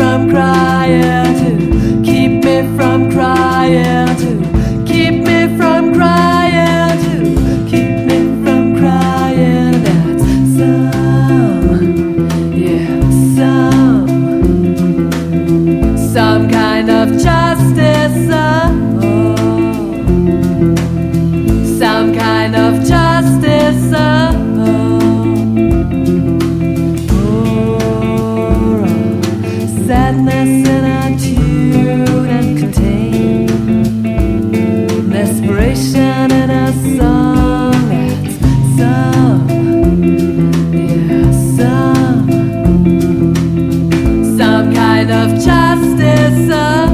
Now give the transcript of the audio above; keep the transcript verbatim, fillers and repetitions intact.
from crying, to keep me from crying, to keep me from crying, to keep me from crying. That's some, yeah, some, some kind of justice, oh, some kind of justice, oh. Sadness in a tune and contain desperation in a song. That's some, yeah, some, some kind of justice.